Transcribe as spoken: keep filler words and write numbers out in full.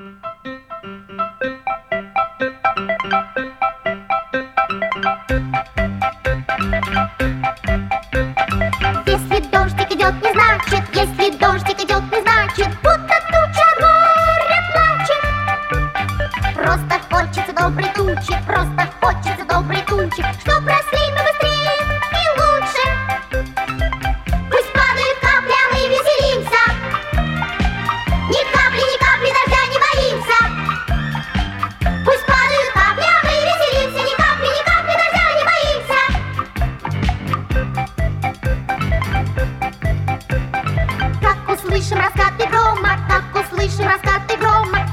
Если дождик идет, не значит, если дождик идет, не значит, будто туча от горя плачет. Просто хочется доброй тучи, просто хочется доброй тучи, чтоб росли мы быстрее и лучше. Пусть падают капли, а мы веселимся. Ни капли, ни капли дождя не боимся. Пусть падают капли, а мы веселимся. Ни капли, ни капли дождя не боимся. Как услышим раскаты грома, как услышим раскаты грома,